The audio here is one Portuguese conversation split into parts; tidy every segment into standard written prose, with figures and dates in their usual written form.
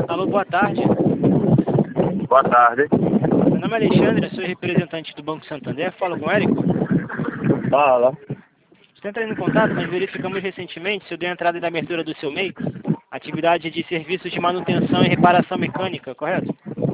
Alô, boa tarde. Boa tarde. Meu nome é Alexandre, sou representante do Banco Santander. Falo com o Érico. Fala. Estou entrando em contato, nós verificamos recentemente se eu dei entrada na abertura do seu MEI, atividade de serviços de manutenção e reparação mecânica, correto?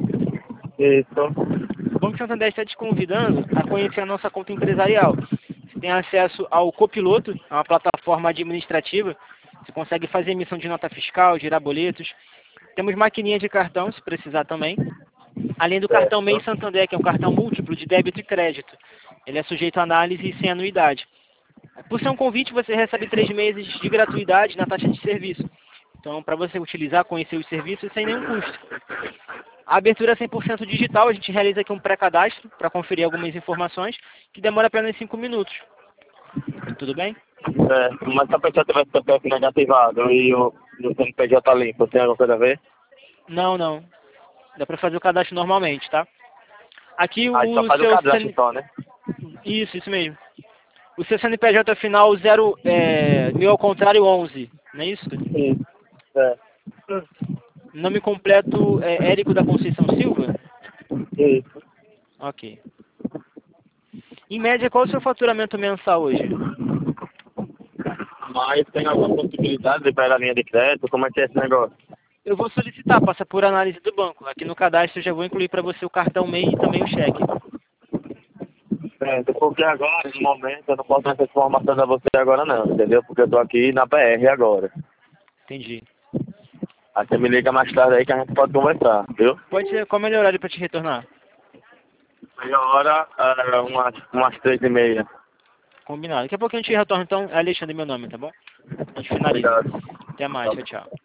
Isso. O Banco Santander está te convidando a conhecer a nossa conta empresarial. Você tem acesso ao Copiloto, é uma plataforma administrativa. Você consegue fazer emissão de nota fiscal, girar boletos. Temos maquininha de cartão, se precisar também. Além do cartão MEI Santander, que é um cartão múltiplo de débito e crédito. Ele é sujeito a análise e sem anuidade. Por ser um convite, você recebe 3 meses de gratuidade na taxa de serviço. Então, para você utilizar, conhecer os serviços sem nenhum custo. A abertura é 100% digital, a gente realiza aqui um pré-cadastro para conferir algumas informações, que demora apenas 5 minutos. Tudo bem? Mas se a pessoa tiver o CPF negativado e o CNPJ tá limpo, tem alguma coisa a ver? Não, não. Dá para fazer o cadastro normalmente, tá? Aqui Aí só o faz o seu cadastro só, né? Isso mesmo. O seu CNPJ final 0, meu ao contrário 11, não é isso? Sim. É. Nome completo é Érico da Conceição Silva? Isso. Ok. Em média, qual é o seu faturamento mensal hoje? Mas tem alguma possibilidade de pegar a linha de crédito? Como é que é esse negócio? Eu vou solicitar, passa por análise do banco. Aqui no cadastro eu já vou incluir para você o cartão MEI e também o cheque. Porque agora, no momento, eu não posso dar essa informação a você agora não, entendeu? Porque eu tô aqui na PR agora. Entendi. Aí você me liga mais tarde aí que a gente pode conversar, viu? Pode ser, qual é o melhor horário para te retornar? Meia hora, umas 3h30. Combinado. Daqui a pouco a gente retorna, então. É Alexandre meu nome, tá bom? A gente finaliza. Obrigado. Até mais, tchau, tchau.